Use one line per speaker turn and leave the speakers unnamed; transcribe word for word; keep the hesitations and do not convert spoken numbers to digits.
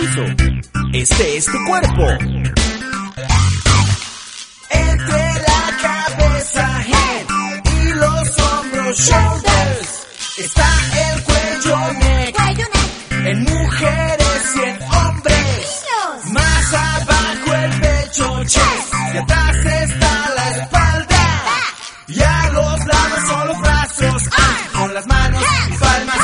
piso. Este es tu cuerpo.
Entre la cabeza, head, y los hombros, shoulders, está el cuello, neck, en mujeres y en hombres. Más abajo el pecho, chest, y atrás está la espalda. Y a los lados son los brazos, ah, con las manos y palmas